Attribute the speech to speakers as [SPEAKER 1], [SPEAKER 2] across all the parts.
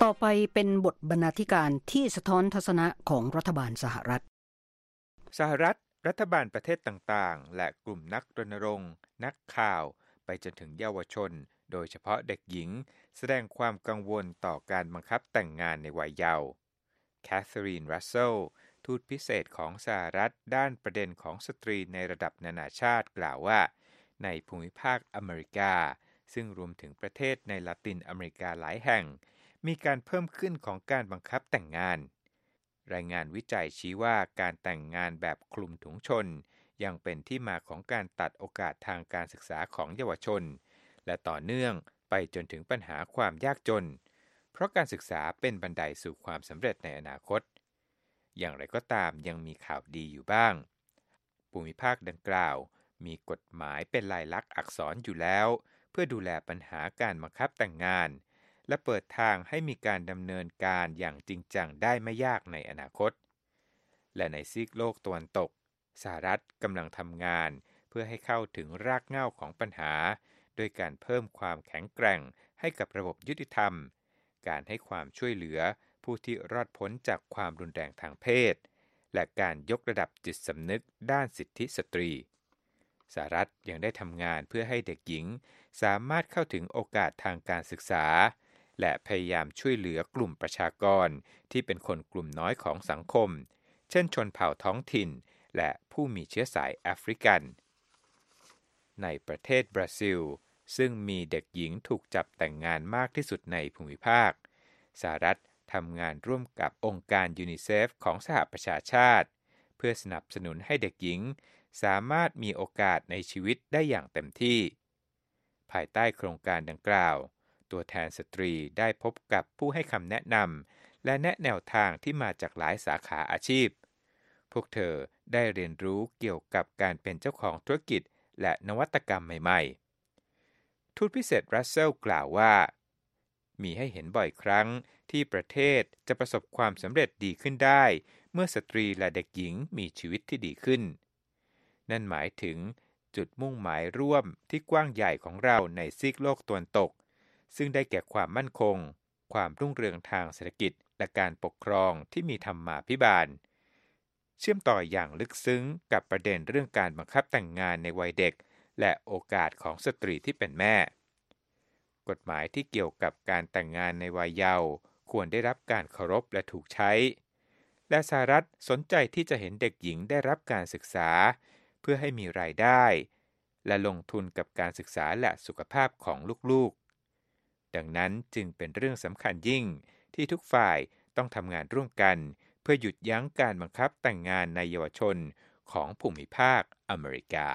[SPEAKER 1] ต่อไปเป็นบทบรรณาธิการที่สะท้อนทัศนะของรัฐบาลสหรัฐ
[SPEAKER 2] รัฐบาลประเทศต่างๆและกลุ่มนักรณรงค์นักข่าวไปจนถึงเยาวชนโดยเฉพาะเด็กหญิงแสดงความกังวลต่อการบังคับแต่งงานในวัยเยาว์แคทเธอรีน รัสเซลทูตพิเศษของสหรัฐด้านประเด็นของสตรีในระดับนานาชาติกล่าวว่าในภูมิภาคอเมริกาซึ่งรวมถึงประเทศในละตินอเมริกาหลายแห่งมีการเพิ่มขึ้นของการบังคับแต่งงานรายงานวิจัยชี้ว่าการแต่งงานแบบคลุมถุงชนยังเป็นที่มาของการตัดโอกาสทางการศึกษาของเยาวชนและต่อเนื่องไปจนถึงปัญหาความยากจนเพราะการศึกษาเป็นบันไดสู่ความสำเร็จในอนาคตอย่างไรก็ตามยังมีข่าวดีอยู่บ้างภูมิภาคดังกล่าวมีกฎหมายเป็นลายลักษณ์อักษรอยู่แล้วเพื่อดูแลปัญหาการบังคับแต่งงานและเปิดทางให้มีการดำเนินการอย่างจริงจังได้ไม่ยากในอนาคตและในซีกโลกตะวันตกสหรัฐกำลังทำงานเพื่อให้เข้าถึงรากเหง้าของปัญหาโดยการเพิ่มความแข็งแกร่งให้กับระบบยุติธรรมการให้ความช่วยเหลือผู้ที่รอดพ้นจากความรุนแรงทางเพศและการยกระดับจิตสำนึกด้านสิทธิสตรีสหรัฐยังได้ทำงานเพื่อให้เด็กหญิงสามารถเข้าถึงโอกาสทางการศึกษาและพยายามช่วยเหลือกลุ่มประชากรที่เป็นคนกลุ่มน้อยของสังคมเช่นชนเผ่าท้องถิ่นและผู้มีเชื้อสายแอฟริกันในประเทศบราซิลซึ่งมีเด็กหญิงถูกจับแต่งงานมากที่สุดในภูมิภาคสหรัฐทำงานร่วมกับองค์การยูนิเซฟของสหประชาชาติเพื่อสนับสนุนให้เด็กหญิงสามารถมีโอกาสในชีวิตได้อย่างเต็มที่ภายใต้โครงการดังกล่าวตัวแทนสตรีได้พบกับผู้ให้คำแนะนำและแนะแนวทางที่มาจากหลายสาขาอาชีพพวกเธอได้เรียนรู้เกี่ยวกับการเป็นเจ้าของธุรกิจและนวัตกรรมใหม่ๆทูตพิเศษรัสเซลกล่าวว่ามีให้เห็นบ่อยครั้งที่ประเทศจะประสบความสำเร็จดีขึ้นได้เมื่อสตรีและเด็กหญิงมีชีวิตที่ดีขึ้นนั่นหมายถึงจุดมุ่งหมายร่วมที่กว้างใหญ่ของเราในซีกโลกตะวันตกซึ่งได้แก่ความมั่นคงความรุ่งเรืองทางเศรษฐกิจและการปกครองที่มีธรรมาภิบาลเชื่อมต่ออย่างลึกซึ้งกับประเด็นเรื่องการบังคับแต่งงานในวัยเด็กและโอกาสของสตรีที่เป็นแม่กฎหมายที่เกี่ยวกับการแต่งงานในวัยเยาว์ควรได้รับการเคารพและถูกใช้และสหรัฐสนใจที่จะเห็นเด็กหญิงได้รับการศึกษาเพื่อให้มีรายได้และลงทุนกับการศึกษาและสุขภาพของลูกๆดังนั้นจึงเป็นเรื่องสำคัญยิ่งที่ทุกฝ่ายต้องทำงานร่วมกันเพื่อหยุดยั้งการบังคับแต่งงานในเยาวชนของภูมิภาคอเมริกา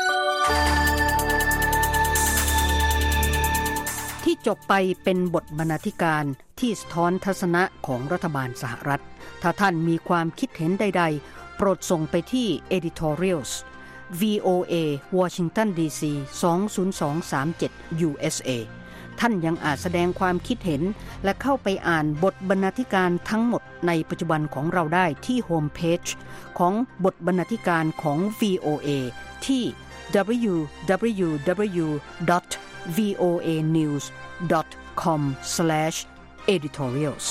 [SPEAKER 1] ที่จบไปเป็นบทบรรณาธิการที่สะท้อนทัศนะของรัฐบาลสหรัฐถ้าท่านมีความคิดเห็นใดๆโปรดส่งไปที่ editorials VOA Washington DC 20237 USA ท่านยังอาจแสดงความคิดเห็นและเข้าไปอ่านบทบรรณาธิการทั้งหมดในปัจจุบันของเราได้ที่โฮมเพจของบทบรรณาธิการของ VOA ที่ www.voanews.com/editorials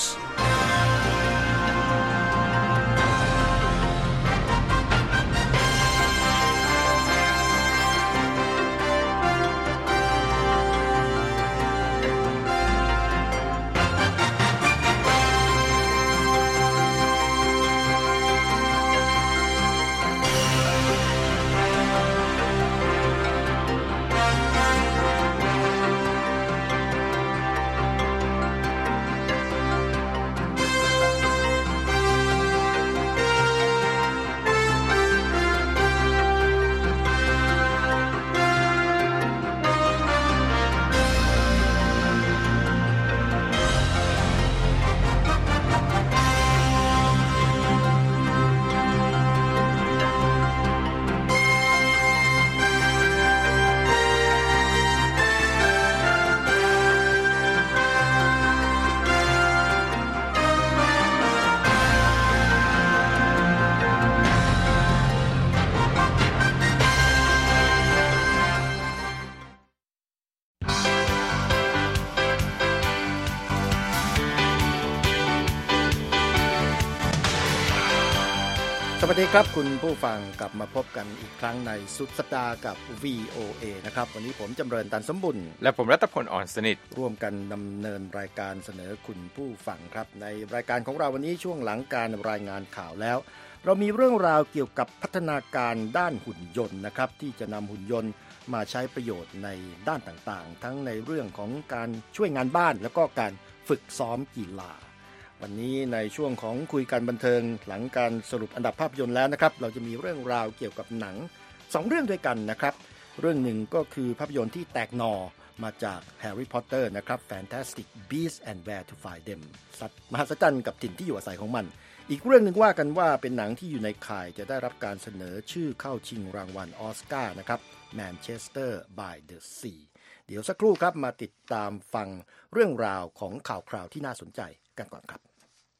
[SPEAKER 3] วัสดีครับคุณผู้ฟังกลับมาพบกันอีกครั้งในสุดสัปดาห์กับ VOA นะครับวันนี้ผมจำเริญตันสมบุญ
[SPEAKER 2] และผมรัตพลอ่อนสนิท
[SPEAKER 3] ร่วมกันดำเนินรายการเสนอคุณผู้ฟังครับในรายการของเราวันนี้ช่วงหลังการรายงานข่าวแล้วเรามีเรื่องราวเกี่ยวกับพัฒนาการด้านหุ่นยนต์นะครับที่จะนำหุ่นยนต์มาใช้ประโยชน์ในด้านต่างๆทั้งในเรื่องของการช่วยงานบ้านแล้วก็การฝึกซ้อมกีฬาวันนี้ในช่วงของคุยกันบันเทิงหลังการสรุปอันดับภาพยนตร์แล้วนะครับเราจะมีเรื่องราวเกี่ยวกับหนัง2เรื่องด้วยกันนะครับเรื่องหนึ่งก็คือภาพยนตร์ที่แตกหน่อมาจาก Harry Potter นะครับ Fantastic Beasts and Where to Find Them สัตว์มหัศจรรย์กับถิ่นที่อยู่อาศัยของมันอีกเรื่องหนึ่งว่ากันว่าเป็นหนังที่อยู่ในข่ายจะได้รับการเสนอชื่อเข้าชิงรางวัลออสการ์นะครับ Manchester by the Sea เดี๋ยวสักครู่ครับมาติดตามฟังเรื่องราวของข่าวคราวที่น่าสนใจกันก่อนครับ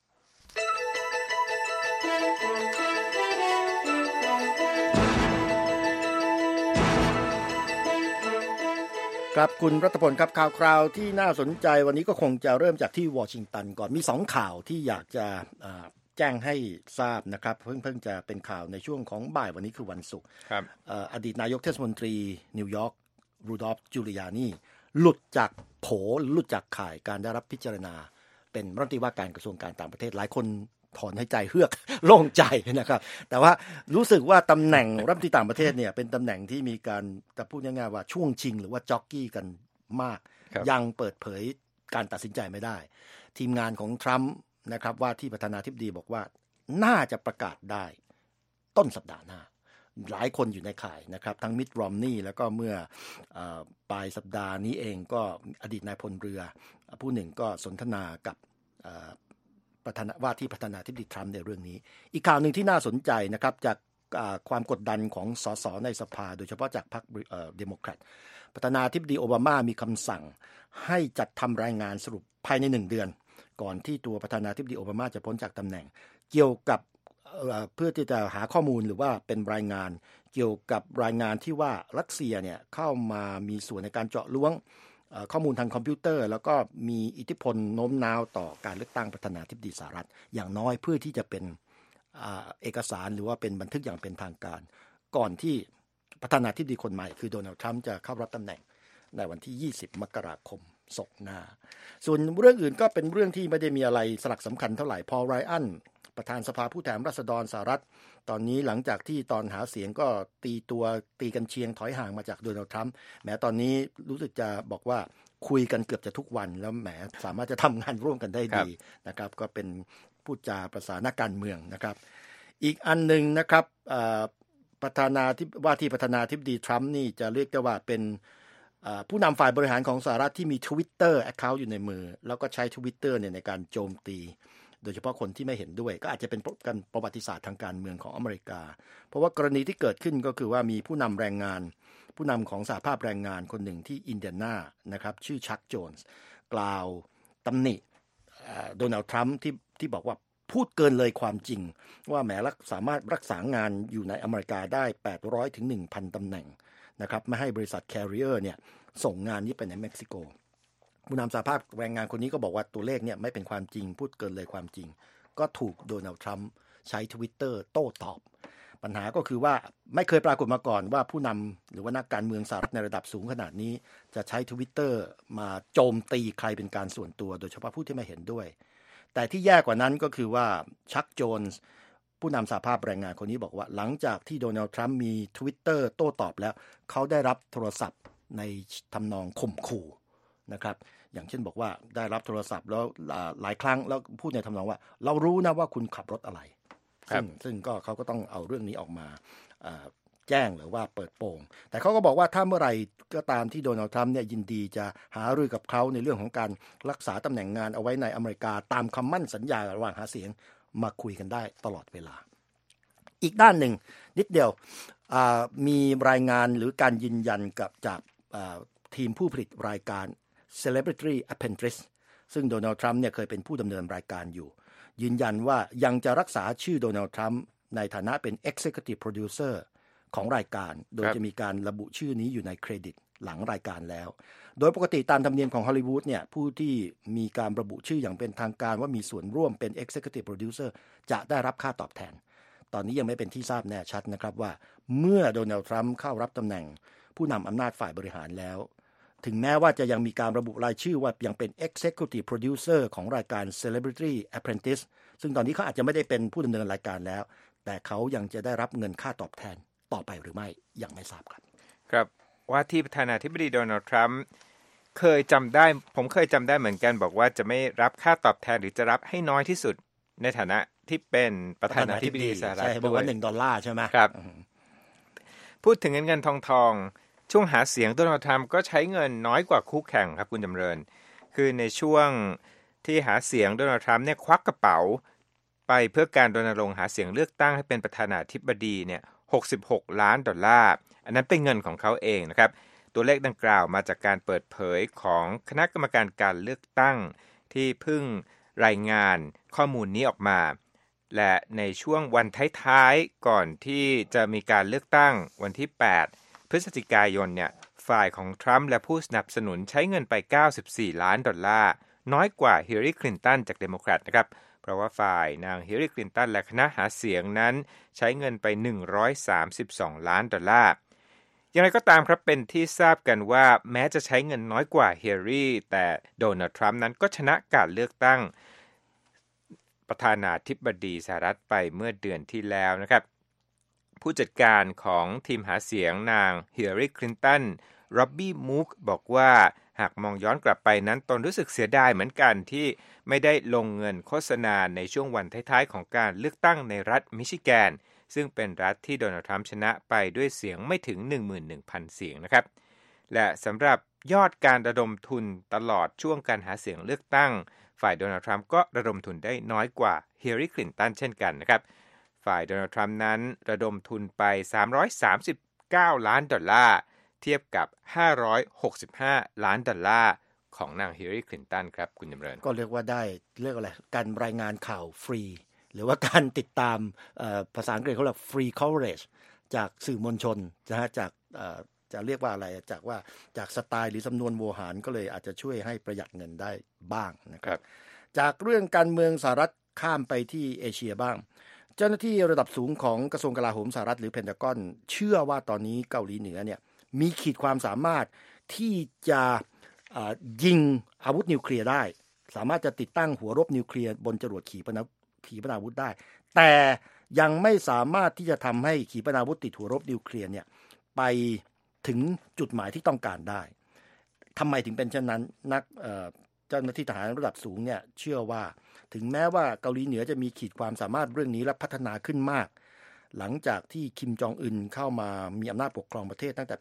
[SPEAKER 3] ครับคุณรัตพลครับข่าวคราวที่น่าสนใจวันนี้ก็คงจะเริ่มจากที่วอชิงตันก่อนมี2ข่าวที่อยากจะแจ้งให้ทราบนะครับเพิ่งจะเป็นข่าวในช่วงของบ่ายวันนี้คือวันศุกร์อดีตนายกเทศมนตรีนิวยอร์กรูดอล์ฟจูเลียนีหลุดจากโผหลุดจากข่ายการได้รับพิจารณาเป็นรัฐมนตรีว่าการกระทรวงการต่างประเทศหลายคนถอนหายใจเฮือกโล่งใจนะครับแต่ว่ารู้สึกว่าตำแหน่งรัฐมนตรีต่างประเทศเนี่ยเป็นตำแหน่งที่มีการจะพูดง่ายๆว่าช่วงชิงหรือว่าจ็อกกี้กันมากยังเปิดเผยการตัดสินใจไม่ได้ทีมงานของทรัมป์นะครับว่าที่ประธานาธิบดีบอกว่าน่าจะประกาศได้ต้นสัปดาห์หน้าหลายคนอยู่ในข่ายนะครับทั้งมิตต์ รอมนีย์แล้วก็เมื่อปลายสัปดาห์นี้เองก็อดีตนายพลเรือผู้หนึ่งก็สนทนากับว่าที่ประธานาธิบดีทรัมป์ในเรื่องนี้อีกข่าวหนึ่งที่น่าสนใจนะครับจากความกดดันของสสในสภาโดยเฉพาะจากพรรคเดโมแครตประธานาธิบดีโอบามามีคำสั่งให้จัดทำรายงานสรุปภายใน1 เดือนก่อนที่ตัวประธานาธิบดีโอบามาจะพ้นจากตำแหน่งเกี่ยวกับเพื่อที่จะหาข้อมูลหรือว่าเป็นรายงานเกี่ยวกับรายงานที่ว่ารัสเซียเนี่ยเข้ามามีส่วนในการเจาะล้วงข้อมูลทางคอมพิวเตอร์แล้วก็มีอิทธิพลโน้มน้าวต่อการเลือกตั้งประธานาธิบดีสหรัฐอย่างน้อยเพื่อที่จะเป็นเอกสารหรือว่าเป็นบันทึกอย่างเป็นทางการก่อนที่ประธานาธิบดีคนใหม่คือโดนัลด์ทรัมป์จะเข้ารับตำแหน่งในวันที่20 มกราคมศกหน้าส่วนเรื่องอื่นก็เป็นเรื่องที่ไม่ได้มีอะไรสลักสำคัญเท่าไหร่พอล ไรอันประธานสภาผู้แทนราษฎรสหรัฐตอนนี้หลังจากที่ตอนหาเสียงก็ตีกันเชียงถอยห่างมาจากโดนัลด์ทรัมป์แม้ตอนนี้รู้สึกจะบอกว่าคุยกันเกือบจะทุกวันแล้วแหมสามารถจะทำงานร่วมกันได้ดีนะครับก็เป็นพูดจาประสานนักการเมืองนะครับอีกอันนึงนะครับว่าที่ประธานาธิบดีทรัมป์นี่จะเรียกได้ว่าเป็นผู้นำฝ่ายบริหารของสหรัฐที่มี Twitter account อยู่ในมือแล้วก็ใช้ Twitter เนี่ยในการโจมตีโดยเฉพาะคนที่ไม่เห็นด้วยก็อาจจะเป็นการประวัติศาสตร์ทางการเมืองของอเมริกาเพราะว่ากรณีที่เกิดขึ้นก็คือว่ามีผู้นำแรงงานผู้นำของสหภาพแรงงานคนหนึ่งที่อินเดียนานะครับชื่อชักโจนส์กล่าวตำหนิโดนัลด์ทรัมป์ที่บอกว่าพูดเกินเลยความจริงว่าแหมสามารถรักษางานอยู่ในอเมริกาได้800ถึง 1,000 ตำแหน่งนะครับไม่ให้บริษัท Carrier เนี่ยส่งงานนี้ไปในเม็กซิโกผู้นำสหภาพแรงงานคนนี้ก็บอกว่าตัวเลขเนี่ยไม่เป็นความจริงพูดเกินเลยความจริงก็ถูกโดนัลด์ทรัมป์ใช้ Twitter โต้ตอบปัญหาก็คือว่าไม่เคยปรากฏมาก่อนว่าผู้นำหรือว่านักการเมืองสหรัฐในระดับสูงขนาดนี้จะใช้ Twitter มาโจมตีใครเป็นการส่วนตัวโดยเฉพาะผู้ที่ไม่เห็นด้วยแต่ที่แย่กว่านั้นก็คือว่าชักโจนส์ผู้นำสหภาพแรงงานคนนี้บอกว่าหลังจากที่โดนัลด์ทรัมป์มี Twitter โต้ตอบแล้วเขาได้รับโทรศัพท์ในทำนองข่มขู่นะครับอย่างเช่นบอกว่าได้รับโทรศัพท์แล้วหลายครั้งแล้วพูดในทำนองว่าเรารู้นะว่าคุณขับรถอะไรซึ่งก็เขาก็ต้องเอาเรื่องนี้ออกมาแจ้งหรือว่าเปิดโปงแต่เขาก็บอกว่าถ้าเมื่อไหร่ก็ตามที่โดนัลด์ทรัมป์เนี่ยยินดีจะหารือกับเขาในเรื่องของการรักษาตำแหน่งงานเอาไว้ในอเมริกาตามคำมั่นสัญญาระหว่างหาเสียงมาคุยกันได้ตลอดเวลาอีกด้านหนึ่งนิดเดียวมีรายงานหรือการยืนยันจากทีมผู้ผลิตรายการ Celebrity Apprentice ซึ่งโดนัลด์ทรัมป์เนี่ยเคยเป็นผู้ดำเนินรายการอยู่ยืนยันว่ายังจะรักษาชื่อโดนัลด์ทรัมป์ในฐานะเป็น Executive Producer ของรายการโดยจะมีการระบุชื่อนี้อยู่ในเครดิตหลังรายการแล้วโดยปกติตามธรรมเนียมของฮอลลีวูดเนี่ยผู้ที่มีการระบุชื่ออย่างเป็นทางการว่ามีส่วนร่วมเป็น Executive Producer จะได้รับค่าตอบแทนตอนนี้ยังไม่เป็นที่ทราบแน่ชัดนะครับว่าเมื่อโดนัลด์ทรัมป์เข้ารับตำแหน่งผู้นำอำนาจฝ่ายบริหารแล้วถึงแม้ว่าจะยังมีการระบุรายชื่อว่ายังเป็น Executive Producer ของรายการ Celebrity Apprentice ซึ่งตอนนี้เขาอาจจะไม่ได้เป็นผู้ดำเนินรายการแล้วแต่เขายังจะได้รับเงินค่าตอบแทนต่อไปหรือไม่ยังไม่ทราบครับ
[SPEAKER 2] ครับว่าที่ประธานาธิบดีโดนัลด์ทรัมป์ผมเคยจำได้เหมือนกันบอกว่าจะไม่รับค่าตอบแทนหรือจะรับให้น้อยที่สุดในฐานะที่เป็นประธานาธิบดีสหรัฐ
[SPEAKER 3] ด้วยบอกว่า$1ใช่ไหม
[SPEAKER 2] ครับพูดถึงเงินทองช่วงหาเสียงโดนัลด์ทรัมป์ก็ใช้เงินน้อยกว่าคู่แข่งครับคุณจำเริญคือในช่วงที่หาเสียงโดนัลด์ทรัมป์เนี่ยควักกระเป๋าไปเพื่อการรณรงค์หาเสียงเลือกตั้งให้เป็นประธานาธิบดีเนี่ย$66 ล้านอันนั้นเป็นเงินของเขาเองนะครับตัวเลขดังกล่าวมาจากการเปิดเผยของคณะกรรมการการเลือกตั้งที่เพิ่งรายงานข้อมูลนี้ออกมาและในช่วงวันท้ายๆก่อนที่จะมีการเลือกตั้งวันที่8พฤศจิกายนเนี่ยฝ่ายของทรัมป์และผู้สนับสนุนใช้เงินไป$94 ล้านน้อยกว่าฮิลลารีคลินตันจากเดโมแครตนะครับเพราะว่าฝ่ายนางฮิลลารีคลินตันและคณะหาเสียงนั้นใช้เงินไป$132 ล้านอย่างไรก็ตามครับเป็นที่ทราบกันว่าแม้จะใช้เงินน้อยกว่าฮิลลารีแต่โดนัลด์ทรัมป์นั้นก็ชนะการเลือกตั้งประธานาธิบดีสหรัฐไปเมื่อเดือนที่แล้วนะครับผู้จัดการของทีมหาเสียงนางฮิลลารีคลินตันร็อบบี้มูกบอกว่าหากมองย้อนกลับไปนั้นตนรู้สึกเสียดายเหมือนกันที่ไม่ได้ลงเงินโฆษณาในช่วงวันท้ายๆของการเลือกตั้งในรัฐมิชิแกนซึ่งเป็นรัฐที่โดนัลด์ทรัมป์ชนะไปด้วยเสียงไม่ถึง 11,000 เสียงนะครับและสำหรับยอดการระดมทุนตลอดช่วงการหาเสียงเลือกตั้งฝ่ายโดนัลด์ทรัมป์ก็ระดมทุนได้น้อยกว่าฮิลลารีคลินตันเช่นกันนะครับฝ่ายโดนัลด์ทรัมป์นั้นระดมทุนไป$339 ล้านเทียบกับ$565 ล้านของนางฮิลลารีคลินตันครับคุณจำเริญ
[SPEAKER 3] ก็เรียกว่าได้เรียกอะไรการรายงานข่าวฟรีหรือว่าการติดตามภาษาอังกฤษเขาเรียก free coverage จากสื่อมวลชนนะฮะจากจะเรียกว่าอะไรจากสไตล์หรือสำนวนโวหารก็เลยอาจจะช่วยให้ประหยัดเงินได้บ้างนะครับจากเรื่องการเมืองสหรัฐข้ามไปที่เอเชียบ้างเจ้าหน้าที่ระดับสูงของกระทรวงกลาโหมสหรัฐหรือเพนทากอนเชื่อว่าตอนนี้เกาหลีเหนือเนี่ยมีขีดความสามารถที่จะยิงอาวุธนิวเคลียร์ได้สามารถจะติดตั้งหัวรบนิวเคลียร์บนจรวดขีปนาวุธได้แต่ยังไม่สามารถที่จะทำให้ขีปนาวุธติดหัวรบนิวเคลียร์เนี่ยไปถึงจุดหมายที่ต้องการได้ทำไมถึงเป็นเช่นนั้นเจ้าหน้าที่ทหารระดับสูงเนี่ยเชื่อว่าถึงแม้ว่าเกาหลีเหนือจะมีขีดความสามารถเรื่องนี้และพัฒนาขึ้นมากหลังจากที่คิมจองอึนเข้ามามีอำนาจปกครองประเทศตั้งแต่ปี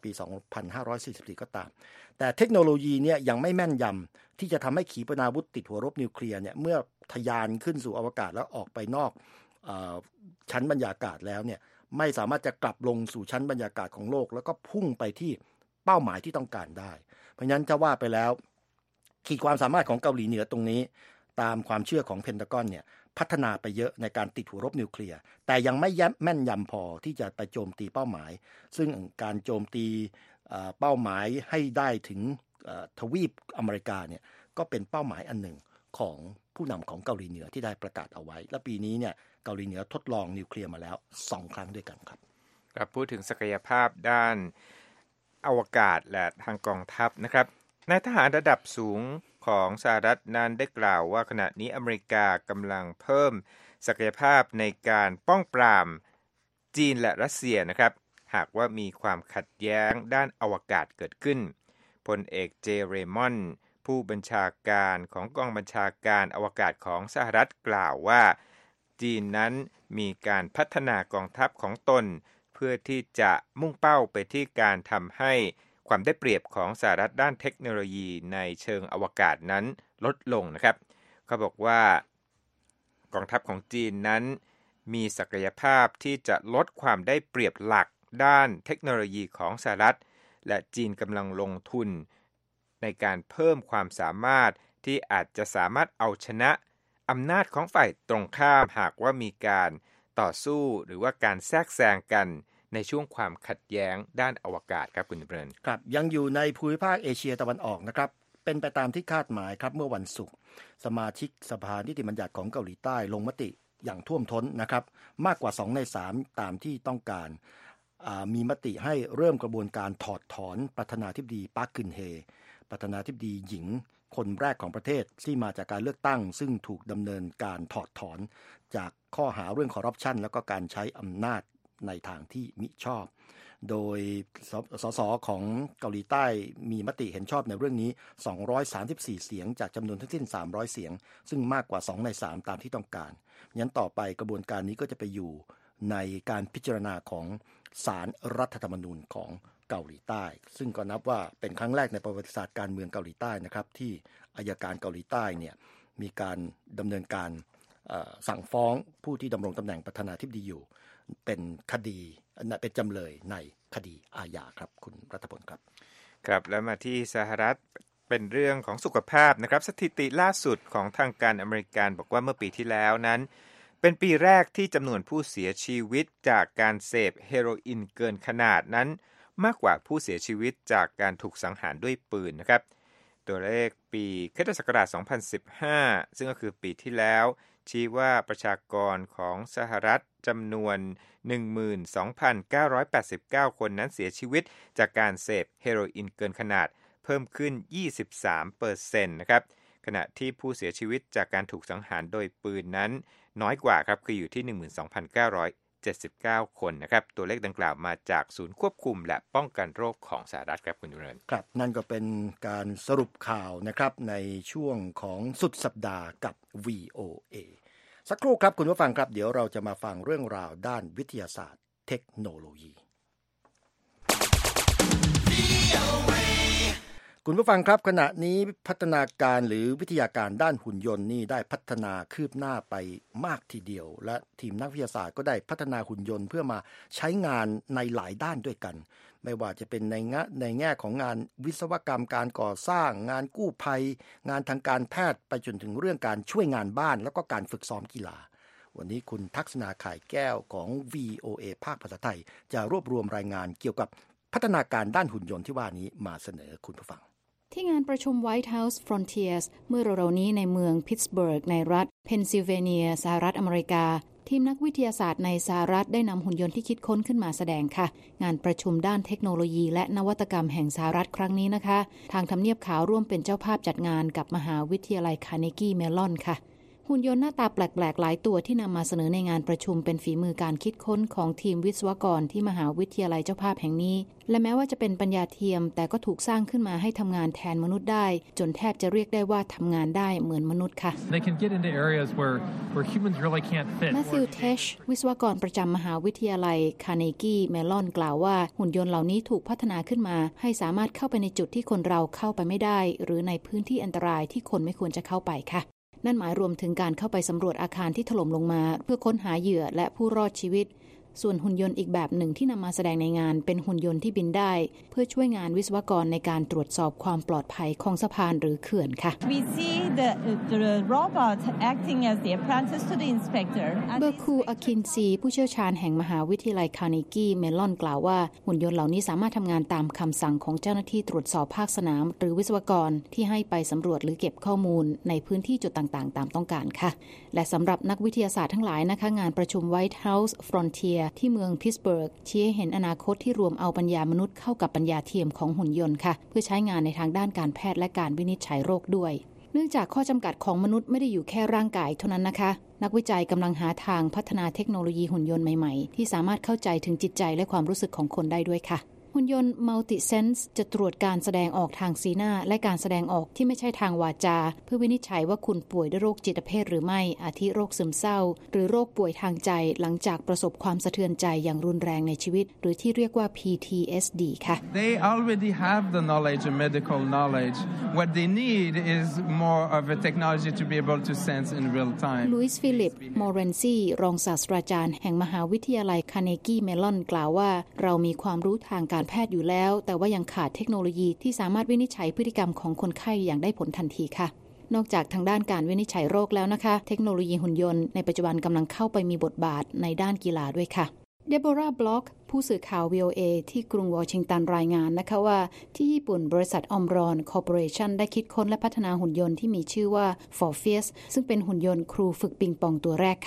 [SPEAKER 3] 2544 ก็ตามแต่เทคโนโลยีเนี่ยยังไม่แม่นยำที่จะทำให้ขีปนาวุธติดหัวรบนิวเคลียร์เนี่ยเมื่อทะยานขึ้นสู่อวกาศแล้วออกไปนอกชั้นบรรยากาศแล้วเนี่ยไม่สามารถจะกลับลงสู่ชั้นบรรยากาศของโลกแล้วก็พุ่งไปที่เป้าหมายที่ต้องการได้เพราะฉะนั้นถ้าว่าไปแล้วขีดความสามารถของเกาหลีเหนือตรงนี้ตามความเชื่อของเพนทากอนเนี่ยพัฒนาไปเยอะในการติดหัวรบนิวเคลียร์แต่ยังไม่แม่นยำพอที่จะไปโจมตีเป้าหมายซึ่งการโจมตีเป้าหมายให้ได้ถึงทวีปอเมริกาเนี่ยก็เป็นเป้าหมายอันหนึ่งของผู้นำของเกาหลีเหนือที่ได้ประกาศเอาไว้และปีนี้เนี่ยเกาหลีเหนือทดลองนิวเคลียร์มาแล้ว2 ครั้งด้วยกันครับ
[SPEAKER 2] ครับพูดถึงศักยภาพด้านอวกาศและทางกองทัพนะครับนายทหารระดับสูงของสหรัฐนั้นได้กล่าวว่าขณะนี้อเมริกากำลังเพิ่มศักยภาพในการป้องปรามจีนและรัสเซียนะครับหากว่ามีความขัดแย้งด้านอวกาศเกิดขึ้นพลเอกเจเรมอนผู้บัญชาการของกองบัญชาการอวกาศของสหรัฐกล่าวว่าจีนนั้นมีการพัฒนากองทัพของตนเพื่อที่จะมุ่งเป้าไปที่การทำให้ความได้เปรียบของสหรัฐด้านเทคโนโลยีในเชิงอวกาศนั้นลดลงนะครับเขาบอกว่ากองทัพของจีนนั้นมีศักยภาพที่จะลดความได้เปรียบหลักด้านเทคโนโลยีของสหรัฐและจีนกำลังลงทุนในการเพิ่มความสามารถที่อาจจะสามารถเอาชนะอำนาจของฝ่ายตรงข้ามหากว่ามีการต่อสู้หรือว่าการแทรกแซงกันในช่วงความขัดแย้งด้านอวกาศครับคุณเบรน
[SPEAKER 3] ครับยังอยู่ในภูมิภาคเอเชียตะวันออกนะครับเป็นไปตามที่คาดหมายครับเมื่อวันศุกร์สมาชิกสภานิติบัญญัติของเกาหลีใต้ลงมติอย่างท่วมท้นนะครับมากกว่า2ใน3ตามที่ต้องการมีมติให้เริ่มกระบวนการถอดถอนประธานาธิบดีปาร์คกึนเฮประธานาธิบดีหญิงคนแรกของประเทศที่มาจากการเลือกตั้งซึ่งถูกดำเนินการถอดถอนจากข้อหาเรื่องคอร์รัปชันแล้วก็การใช้อำนาจในทางที่มิชอบโดยสสของเกาหลีใต้มีมติเห็นชอบในเรื่องนี้234เสียงจากจำนวนทั้งสิ้น300เสียงซึ่งมากกว่า2ใน3ตามที่ต้องการงั้นต่อไปกระบวนการนี้ก็จะไปอยู่ในการพิจารณาของศาลรัฐธรรมนูญของเกาหลีใต้ซึ่งก็นับว่าเป็นครั้งแรกในประวัติศาสตร์การเมืองเกาหลีใต้นะครับที่อัยการเกาหลีใต้เนี่ยมีการดำเนินการสั่งฟ้องผู้ที่ดำรงตำแหน่งประธานาธิบดีอยู่เป็นคดีเป็นจำเลยในคดีอาญาครับคุณรัฐพลครับ
[SPEAKER 2] ครับแล้วมาที่สหรัฐเป็นเรื่องของสุขภาพนะครับสถิติล่าสุดของทางการอเมริกันบอกว่าเมื่อปีที่แล้วนั้นเป็นปีแรกที่จำนวนผู้เสียชีวิตจากการเสพเฮโรอีนเกินขนาดนั้นมากกว่าผู้เสียชีวิตจากการถูกสังหารด้วยปืนนะครับตัวเลขปีค.ศ. 2015ซึ่งก็คือปีที่แล้วชี้ว่าประชากรของสหรัฐจำนวน 12,989 คนนั้นเสียชีวิตจากการเสพเฮโรอีนเกินขนาดเพิ่มขึ้น 23% นะครับขณะที่ผู้เสียชีวิตจากการถูกสังหารโดยปืนนั้นน้อยกว่าครับคืออยู่ที่ 12,979 คนนะครับตัวเลขดังกล่าวมาจากศูนย์ควบคุมและป้องกันโรคของสหรัฐครับคุณยุเรน
[SPEAKER 3] ครับนั่นก็เป็นการสรุปข่าวนะครับในช่วงของสุดสัปดาห์กับ VOA สักครู่ครับคุณผู้ฟังครับเดี๋ยวเราจะมาฟังเรื่องราวด้านวิทยาศาสตร์เทคโนโลยีคุณผู้ฟังครับขณะนี้พัฒนาการหรือวิทยาการด้านหุ่นยนต์นี่ได้พัฒนาคืบหน้าไปมากทีเดียวและทีมนักวิทยาศาสตร์ก็ได้พัฒนาหุ่นยนต์เพื่อมาใช้งานในหลายด้านด้วยกันไม่ว่าจะเป็นในแง่ของงานวิศวกรรมการก่อสร้างงานกู้ภัยงานทางการแพทย์ไปจนถึงเรื่องการช่วยงานบ้านแล้วก็การฝึกซ้อมกีฬาวันนี้คุณทักษณาข่ายแก้วของ VOA ภาคภาษาไทยจะรวบรวมรายงานเกี่ยวกับพัฒนาการด้านหุ่นยนต์ที่ว่านี้มาเสนอคุณผู้ฟัง
[SPEAKER 4] ที่งานประชุม White House Frontiers เมื่อเร็วๆนี้ในเมืองพิตต์สเบิร์กในรัฐเพนซิลเวเนียสหรัฐอเมริกาทีมนักวิทยาศาสตร์ในสหรัฐได้นำหุ่นยนต์ที่คิดค้นขึ้นมาแสดงค่ะงานประชุมด้านเทคโนโลยีและนวัตกรรมแห่งสหรัฐครั้งนี้นะคะทางทำเนียบขาวร่วมเป็นเจ้าภาพจัดงานกับมหาวิทยาลัยคาร์เนกีเมลอนค่ะหุ่นยนต์หน้าตาแปลกๆหลายตัวที่นำมาเสนอในงานประชุมเป็นฝีมือการคิดค้นของทีมวิศวกรที่มหาวิทยาลัยเจ้าภาพแห่งนี้และแม้ว่าจะเป็นปัญญาเทียมแต่ก็ถูกสร้างขึ้นมาให้ทำงานแทนมนุษย์ได้จนแทบจะเรียกได้ว่าทำงานได้เหมือนมนุษย์ค่ะ
[SPEAKER 5] They can get into areas where humans really can't fit.
[SPEAKER 4] Matthew Tesh วิศวกรประจำมหาวิทยาลัยคาร์เนกีเมลอนกล่าวว่าหุ่นยนต์เหล่านี้ถูกพัฒนาขึ้นมาให้สามารถเข้าไปในจุดที่คนเราเข้าไปไม่ได้หรือในพื้นที่อันตรายที่คนไม่ควรจะเข้าไปค่ะนั่นหมายรวมถึงการเข้าไปสำรวจอาคารที่ถล่มลงมาเพื่อค้นหาเหยื่อและผู้รอดชีวิตส่วนหุ่นยนต์อีกแบบหนึ่งที่นำมาแสดงในงานเป็นหุ่นยนต์ที่บินได้เพื่อช่วยงานวิศวกรในการตรวจสอบความปลอดภัยของสะพานหรือเขื่อนค่ะ
[SPEAKER 6] We see the robot acting as the apprentice to the inspector
[SPEAKER 4] เบอร์คูอาคินซีผู้เชี่ยวชาญแห่งมหาวิทยาลัยคาร์เนกีเมลอนกล่าวว่าหุ่นยนต์เหล่านี้สามารถทำงานตามคำสั่งของเจ้าหน้าที่ตรวจสอบภาคสนามหรือวิศวกรที่ให้ไปสำรวจหรือเก็บข้อมูลในพื้นที่จุดต่างๆตามต้องการค่ะและสำหรับนักวิทยาศาสตร์ทั้งหลายนะคะงานประชุม White House Frontier ที่เมืองพิตต์สเบิร์กชี้ให้เห็นอนาคตที่รวมเอาปัญญามนุษย์เข้ากับปัญญาเทียมของหุ่นยนต์ค่ะเพื่อใช้งานในทางด้านการแพทย์และการวินิจฉัยโรคด้วยเนื่องจากข้อจำกัดของมนุษย์ไม่ได้อยู่แค่ร่างกายเท่านั้นนะคะนักวิจัยกำลังหาทางพัฒนาเทคโนโลยีหุ่นยนต์ใหม่ๆที่สามารถเข้าใจถึงจิตใจและความรู้สึกของคนได้ด้วยค่ะหุ่นยนต์ Multisense จะตรวจการแสดงออกทางสีหน้าและการแสดงออกที่ไม่ใช่ทางวาจาเพื่อวินิจฉัยว่าคุณป่วยด้วยโรคจิตเภทหรือไม่อาทิโรคซึมเศร้าหรือโรคป่วยทางใจหลังจากประสบความสะเทือนใจอย่างรุนแรงในชีวิตหรือที่เรียกว่า PTSD ค่ะ
[SPEAKER 5] They already have the knowledge and medical knowledge. What they need is more of a technology to be able to sense in real time.
[SPEAKER 4] ลุยส์ฟิลิปมอเรนซีรองศาสตราจารย์แห่งมหาวิทยาลัยคาร์เนกีเมลอนกล่าวว่าเรามีความรู้ทางการแพทย์อยู่แล้วแต่ว่ายังขาดเทคโนโลยีที่สามารถวินิจฉัยพฤติกรรมของคนไข้อย่างได้ผลทันทีค่ะนอกจากทางด้านการวินิจฉัยโรคแล้วนะคะเทคโนโลยีหุ่นยนต์ในปัจจุบันกำลังเข้าไปมีบทบาทในด้านกีฬาด้วยค่ะเดโบราบล็อกผู้สื่อข่าว VOA ที่กรุงวอชิงตันรายงานนะคะว่าที่ญี่ปุ่นบริษัทอมรอนคอร์ปอเรชั่นได้คิดค้นและพัฒนาหุ่นยนต์ที่มีชื่อว่า Morpheus ซึ่งเป็นหุ่นยนต์ครูฝึกปิงปองตัวแรกค่ะ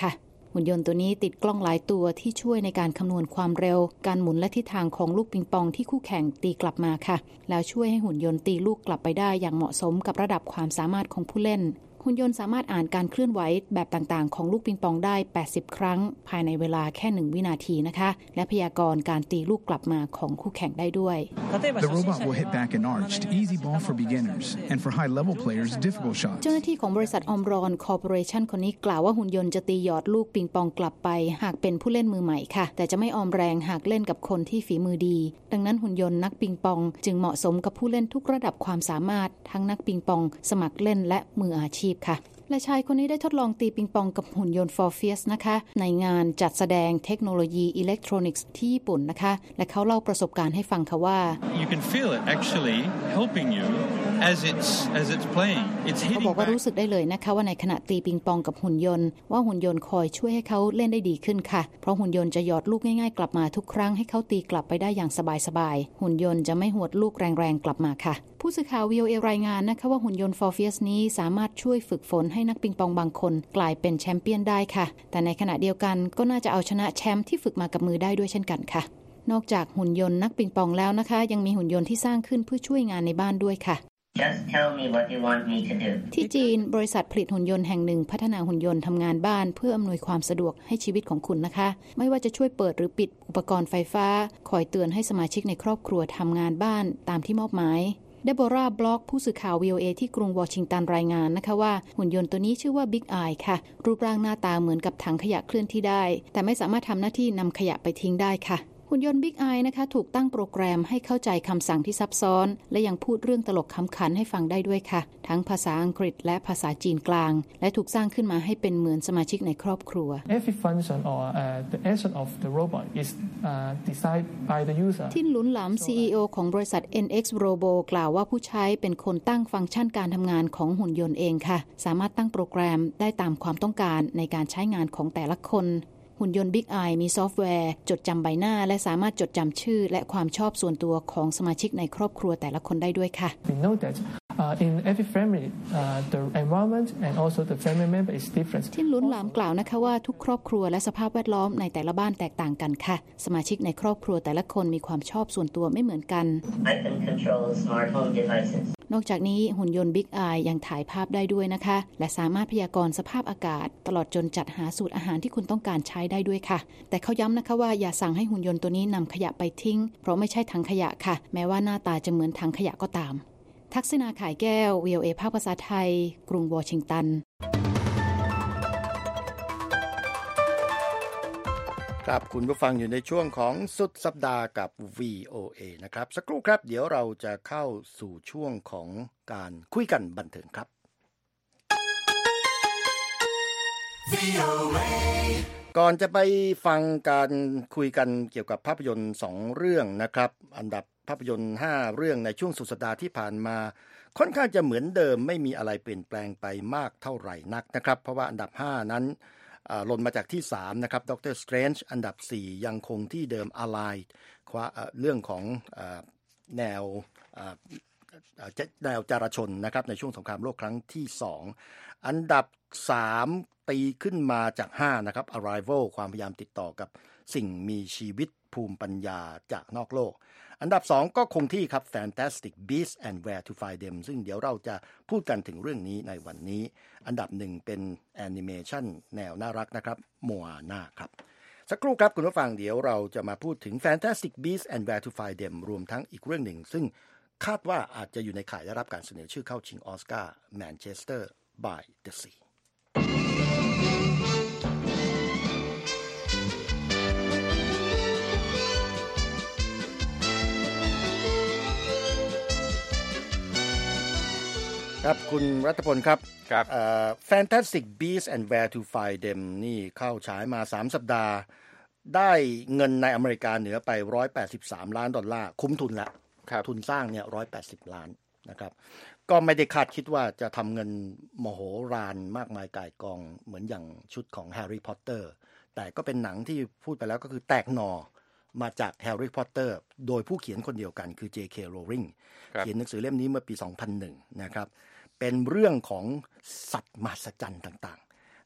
[SPEAKER 4] หุ่นยนต์ตัวนี้ติดกล้องหลายตัวที่ช่วยในการคำนวณความเร็วการหมุนและทิศทางของลูกปิงปองที่คู่แข่งตีกลับมาค่ะแล้วช่วยให้หุ่นยนต์ตีลูกกลับไปได้อย่างเหมาะสมกับระดับความสามารถของผู้เล่นหุ่นยนต์สามารถอ่านการเคลื่อนไหวแบบต่างๆของลูกปิงปองได้80ครั้งภายในเวลาแค่1วินาทีนะคะและพยากรณ์การตีลูกกลับมาของคู่แข่งได้ด้วย
[SPEAKER 7] The robot will hit back an arched, easy ball for beginners, and for high-level players, difficult shots.
[SPEAKER 4] เจ้าหน้าที่ของบริษัทออมรอนคอร์ปอเรชั่นคนนี้กล่าวว่าหุ่นยนต์จะตีหยอดลูกปิงปองกลับไปหากเป็นผู้เล่นมือใหม่ค่ะแต่จะไม่ออมแรงหากเล่นกับคนที่ฝีมือดีดังนั้นหุ่นยนต์นักปิงปองจึงเหมาะสมกับผู้เล่นทุกระดับความสามารถทั้งนักปิงปองสมัครเล่นและมืออาชีพค่ะและชายคนนี้ได้ทดลองตีปิงปองกับหุ่นยนต์ Morpheus นะคะในงานจัดแสดงเทคโนโลยีอิเล็กทรอนิกส์ที่ญี่ปุ่นนะคะและเขาเล่าประสบการณ์ให้ฟังค่ะว่า
[SPEAKER 8] You can feel it actually helping you as it's playing. It's hitting
[SPEAKER 4] เขาบอกว่ารู้สึกได้เลยนะคะว่าในขณะตีปิงปองกับหุ่นยนต์ว่าหุ่นยนต์คอยช่วยให้เขาเล่นได้ดีขึ้นค่ะเพราะหุ่นยนต์จะหยอดลูกง่ายๆกลับมาทุกครั้งให้เขาตีกลับไปได้อย่างสบายๆหุ่นยนต์จะไม่หวดลูกแรงๆกลับมาค่ะผู้สื่อข่าว VOA รายงานนะคะว่าหุ่นยนต์ Morpheus นี้สามารถช่วยฝึกฝนให้นักปิงปองบางคนกลายเป็นแชมเปี้ยนได้ค่ะแต่ในขณะเดียวกันก็น่าจะเอาชนะแชมป์ที่ฝึกมากับมือได้ด้วยเช่นกันค่ะนอกจากหุ่นยนต์นักปิงปองแล้วนะคะยังมีหุ่นยนต์ที่สร้างขึ้นเพื่อช่วยงานในบ้านด้วยค่ะ
[SPEAKER 9] Just tell me what you want me to do
[SPEAKER 4] ที่จีนบริษัทผลิตหุ่นยนต์แห่งหนึ่งพัฒนาหุ่นยนต์ทำงานบ้านเพื่ออำนวยความสะดวกให้ชีวิตของคุณนะคะไม่ว่าจะช่วยเปิดหรือปิดอุปกรณ์ไฟฟ้าคอยเตือนให้สมาชิกในครอบครัวทำงานบ้านตามที่มอบหมายเดโบราห์บล็อกผู้สื่อข่าว VOA ที่กรุงวอชิงตันรายงานนะคะว่าหุ่นยนต์ตัวนี้ชื่อว่า Big Eye ค่ะรูปร่างหน้าตาเหมือนกับถังขยะเคลื่อนที่ได้แต่ไม่สามารถทำหน้าที่นำขยะไปทิ้งได้ค่ะหุ่นยนต์ Big Eye นะคะถูกตั้งโปรแกรมให้เข้าใจคำสั่งที่ซับซ้อนและยังพูดเรื่องตลกขำขันให้ฟังได้ด้วยค่ะทั้งภาษาอังกฤษและภาษาจีนกลางและถูกสร้างขึ้นมาให้เป็นเหมือนสมาชิกในครอบครัว
[SPEAKER 10] Every function or the action of the robot is decided by the user
[SPEAKER 4] ทินหลุนหลำ CEO ของบริษัท NX Robo กล่าวว่าผู้ใช้เป็นคนตั้งฟังก์ชันการทำงานของหุ่นยนต์เองค่ะสามารถตั้งโปรแกรมได้ตามความต้องการในการใช้งานของแต่ละคนหุ่นยนต์ Big Eye มีซอฟต์แวร์จดจำใบหน้าและสามารถจดจำชื่อและความชอบส่วนตัวของสมาชิกในครอบครัวแต่ละคนได้ด้วยค่ะ
[SPEAKER 10] We know that in every family the environment and also the family member is different
[SPEAKER 4] ทินหลุนหลำกล่าวนะคะว่าทุกครอบครัวและสภาพแวดล้อมในแต่ละบ้านแตกต่างกันค่ะสมาชิกในครอบครัวแต่ละคนมีความชอบส่วนตัวไม่เหมือนกัน
[SPEAKER 9] I can control smart home devices
[SPEAKER 4] นอกจากนี้หุ่นยนต์ Big Eye ยังถ่ายภาพได้ด้วยนะคะและสามารถพยากรณ์สภาพอากาศตลอดจนจัดหาสูตรอาหารที่คุณต้องการใช้ได้ด้วยค่ะแต่เขาย้ำนะคะว่าอย่าสั่งให้หุ่นยนต์ตัวนี้นำขยะไปทิ้งเพราะไม่ใช่ถังขยะค่ะแม้ว่าหน้าตาจะเหมือนถังขยะก็ตามทักษิณาข่ายแก้ว VOA ภาคภาษาไทยกรุงวอชิงตัน
[SPEAKER 3] ครับคุณผู้ฟังอยู่ในช่วงของสุดสัปดาห์กับ VOA นะครับสักครู่ครับเดี๋ยวเราจะเข้าสู่ช่วงของการคุยกันบันเทิงครับ VOA ก่อนจะไปฟังการคุยกันเกี่ยวกับภาพยนตร์2เรื่องนะครับอันดับภาพยนตร์5เรื่องในช่วงสุดสัปดาห์ที่ผ่านมาค่อนข้างจะเหมือนเดิมไม่มีอะไรเปลี่ยนแปลงไปมากเท่าไหร่นักนะครับเพราะว่าอันดับ5นั้นหล่นมาจากที่3นะครับด็อกเตอร์สเตรนจ์อันดับ4ยังคงที่เดิม Allied เรื่องของแนวจารชนนะครับในช่วงสงครามโลกครั้งที่2อันดับ3ตีขึ้นมาจาก5นะครับ Arrival ความพยายามติดต่อกับสิ่งมีชีวิตภูมิปัญญาจากนอกโลกอันดับ2ก็คงที่ครับ Fantastic Beasts and Where to Find Them ซึ่งเดี๋ยวเราจะพูดกันถึงเรื่องนี้ในวันนี้อันดับ1เป็นแอนิเมชันแนวน่ารักนะครับ Moana ครับสักครู่ครับคุณผู้ฟังเดี๋ยวเราจะมาพูดถึง Fantastic Beasts and Where to Find Them รวมทั้งอีกเรื่องหนึ่งซึ่งคาดว่าอาจจะอยู่ในข่ายได้รับการเสนอชื่อเข้าชิงออสการ์ Manchester by the Seaครับคุณรัฐพลครับ
[SPEAKER 2] ครับ
[SPEAKER 3] Fantastic Beasts and Where to Find Them นี่เข้าฉายมา3สัปดาห์ได้เงินในอเมริกาเหนือไป$183 ล้านคุ้มทุนแล้วทุนสร้างเนี่ย180 ล้านนะครับก็ไม่ได้คาดคิดว่าจะทำเงินมโหฬารมากมายก่ายกองเหมือนอย่างชุดของ Harry Potter แต่ก็เป็นหนังที่พูดไปแล้วก็คือแตกหน่อมาจาก Harry Potter โดยผู้เขียนคนเดียวกันคือ J.K. Rowling เขียนหนังสือเล่มนี้เมื่อปี 2001 นะครับเป็นเรื่องของสัตว์มหัศจรรย์ต่างๆ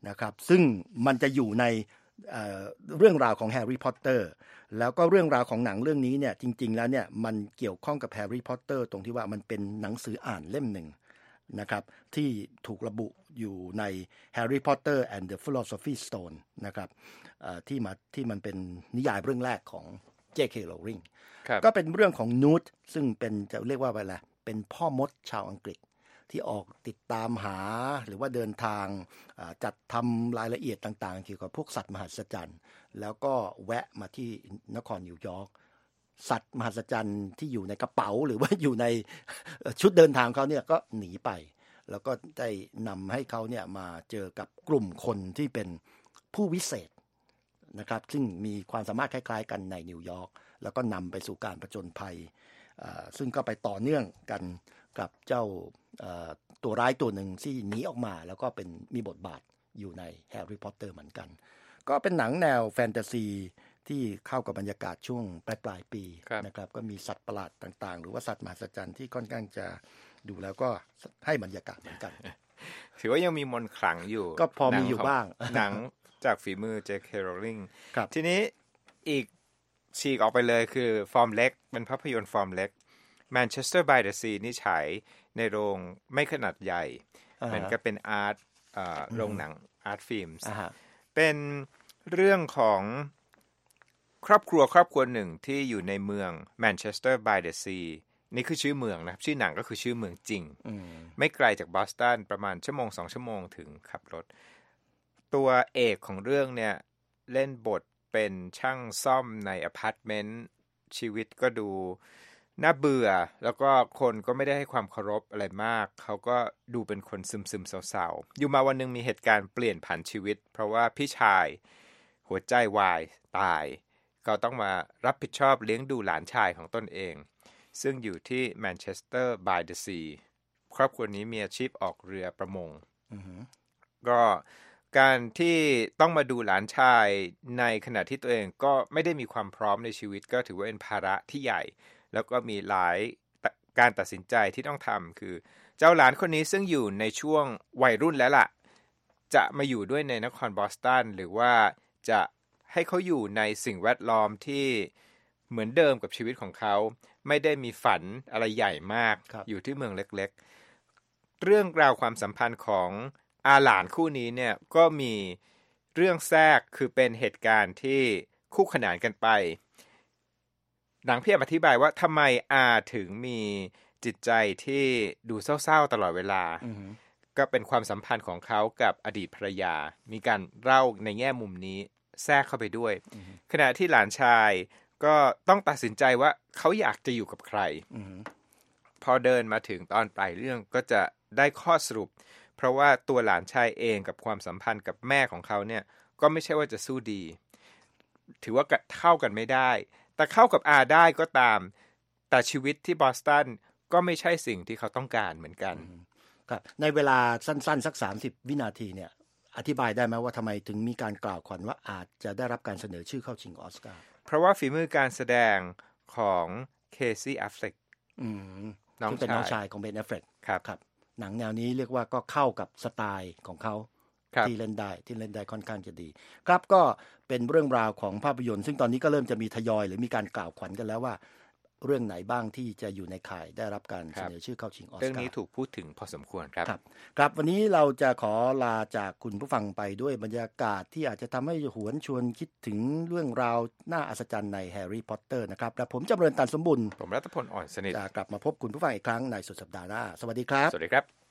[SPEAKER 3] นะครับซึ่งมันจะอยู่ในเรื่องราวของแฮร์รี่พอตเตอร์แล้วก็เรื่องราวของหนังเรื่องนี้เนี่ยจริงๆแล้วเนี่ยมันเกี่ยวข้องกับแฮร์รี่พอตเตอร์ตรงที่ว่ามันเป็นหนังสืออ่านเล่มหนึ่งนะครับที่ถูกระบุอยู่ใน Harry Potter and the Philosopher's Stone นะครับที่มันเป็นนิยายเรื่องแรกของ J.K. Rowling ก็เป็นเรื่องของนูตซึ่งเป็นจะเรียกว่าอะไรเป็นพ่อมดชาวอังกฤษที่ออกติดตามหาหรือว่าเดินทางจัดทำรายละเอียดต่างๆเกี่ยวกับพวกสัตว์มหัศจรรย์แล้วก็แวะมาที่นครนิวยอร์กสัตว์มหัศจรรย์ที่อยู่ในกระเป๋าหรือว่าอยู่ในชุดเดินทางเขาเนี่ยก็หนีไปแล้วก็ได้นำให้เขาเนี่ยมาเจอกับกลุ่มคนที่เป็นผู้วิเศษนะครับซึ่งมีความสามารถคล้ายๆกันในนิวยอร์กแล้วก็นำไปสู่การผจญภัยซึ่งก็ไปต่อเนื่องกันกับเจ้าตัวร้ายตัวหนึ่งที่หนีออกมาแล้วก็เป็นมีบทบาทอยู่ในแฮร์รี่พอตเตอร์เหมือนกันก็เป็นหนังแนวแฟนตาซีที่เข้ากับบรรยากาศช่วงปลายปีนะครับก็มีสัตว์ประหลาดต่างๆหรือว่าสัตว์มหัศจรรย์ที่ค่อนข้างจะดูแล้วก็ให้บรรยากาศเหมือนกัน
[SPEAKER 2] ถือว่ายังมีมนต์ขลังอยู่
[SPEAKER 3] ก็พอมีอยู่บ้าง
[SPEAKER 2] หนังจากฝีมือ J.K. Rowling ทีนี้อีกฉีกออกไปเลยคือฟอร์มเล็กเป็นภาพยนตร์ฟอร์มเล็ก Manchester by the Sea นี่ฉายในโรงไม่ขนาดใหญ่เหมือนกับเป็นอาร์ตโรงหนังอาร์ตฟิล์มเป็นเรื่องของครอบครัวหนึ่งที่อยู่ในเมือง Manchester by the Sea นี่คือชื่อเมืองนะครับชื่อหนังก็คือชื่อเมืองจริงไม่ไกลจากบอสตันประมาณ2 ชั่วโมงถึงขับรถตัวเอกของเรื่องเนี่ยเล่นบทเป็นช่างซ่อมในอพาร์ตเมนต์ชีวิตก็ดูน่าเบื่อแล้วก็คนก็ไม่ได้ให้ความเคารพอะไรมากเขาก็ดูเป็นคนซึมๆเศร้าๆอยู่มาวันนึงมีเหตุการณ์เปลี่ยนผันชีวิตเพราะว่าพี่ชายหัวใจวายตายเขาต้องมารับผิดชอบเลี้ยงดูหลานชายของตนเองซึ่งอยู่ที่ Manchester by the Sea ครอบครัวนี้มีอาชีพออกเรือประมงก็การที่ต้องมาดูหลานชายในขณะที่ตัวเองก็ไม่ได้มีความพร้อมในชีวิตก็ถือว่าเป็นภาระที่ใหญ่แล้วก็มีหลายการตัดสินใจที่ต้องทำคือเจ้าหลานคนนี้ซึ่งอยู่ในช่วงวัยรุ่นแล้วล่ะจะมาอยู่ด้วยในนครบอสตันหรือว่าจะให้เขาอยู่ในสิ่งแวดล้อมที่เหมือนเดิมกับชีวิตของเขาไม่ได้มีฝันอะไรใหญ่มากอยู่ที่เมืองเล็กๆเรื่องราวความสัมพันธ์ของอาหลานคู่นี้เนี่ยก็มีเรื่องแทรกคือเป็นเหตุการณ์ที่คู่ขนานกันไปหนังพี่อธิบายว่าทำไมอาถึงมีจิตใจที่ดูเศร้าๆตลอดเวลาก็เป็นความสัมพันธ์ของเขากับอดีตภรรยามีการเล่าในแง่มุมนี้แทรกเข้าไปด้วยขณะที่หลานชายก็ต้องตัดสินใจว่าเขาอยากจะอยู่กับใครพอเดินมาถึงตอนปลายเรื่องก็จะได้ข้อสรุปเพราะว่าตัวหลานชายเองกับความสัมพันธ์กับแม่ของเขาเนี่ยก็ไม่ใช่ว่าจะสู้ดีถือว่าเข้ากันไม่ได้แต่เข้ากับอาได้ก็ตามแต่ชีวิตที่บอสตันก็ไม่ใช่สิ่งที่เขาต้องการเหมือนกัน
[SPEAKER 3] ครับในเวลาสั้นๆสัก30วินาทีเนี่ยอธิบายได้ไหมว่าทำไมถึงมีการกล่าวขวัญว่าอาจจะได้รับการเสนอชื่อเข้าชิงออสการ์
[SPEAKER 2] เพราะว่าฝีมือการแสดงของเคซี่อัฟเฟล็ก
[SPEAKER 3] ซึ่งเป็นน้องชายของเบน แอฟเฟล็กครับหนังแนวนี้เรียกว่าก็เข้ากับสไตล์ของเขาที่เล่นได้ค่อนข้างจะดีครับก็เป็นเรื่องราวของภาพยนตร์ซึ่งตอนนี้ก็เริ่มจะมีทยอยหรือมีการกล่าวขวัญกันแล้วว่าเรื่องไหนบ้างที่จะอยู่ในข่ายได้รับการเสนอชื่อเข้าชิงออสการ์
[SPEAKER 2] เรื่องนี้ถูกพูดถึงพอสมควร
[SPEAKER 3] ครับวันนี้เราจะขอลาจากคุณผู้ฟังไปด้วยบรรยากาศที่อาจจะทำให้หวนชวนคิดถึงเรื่องราวน่าอัศจรรย์ในแฮร์รี่พอตเตอร์นะครับและผมจำเริญ ตันสมบุญ
[SPEAKER 2] ผมรัตพล อ่อนสนิท
[SPEAKER 3] จะกลับมาพบคุณผู้ฟังอีกครั้งในสุดสัปดาห์หน้าสวัสดีครับ
[SPEAKER 2] สวัสดีครับ